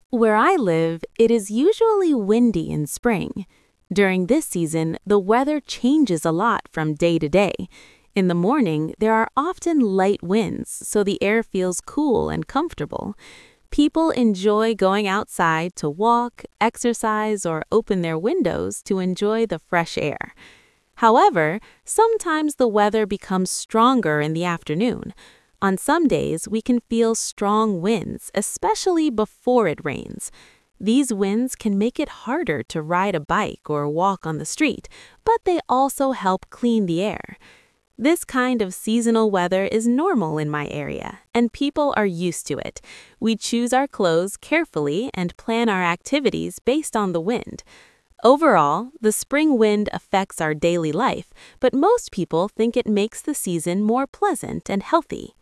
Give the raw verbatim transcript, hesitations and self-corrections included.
Where I live, it is usually windy in spring. During this season, the weather changes a lot from day to day. In the morning, there are often light winds, so the air feels cool and comfortable. People enjoy going outside to walk, exercise, or open their windows to enjoy the fresh air. However, sometimes the weather becomes stronger in the afternoon. On some days, we can feel strong winds, especially before it rains. These winds can make it harder to ride a bike or walk on the street, but they also help clean the air. This kind of seasonal weather is normal in my area, and people are used to it. We choose our clothes carefully and plan our activities based on the wind. Overall, the spring wind affects our daily life, but most people think it makes the season more pleasant and healthy.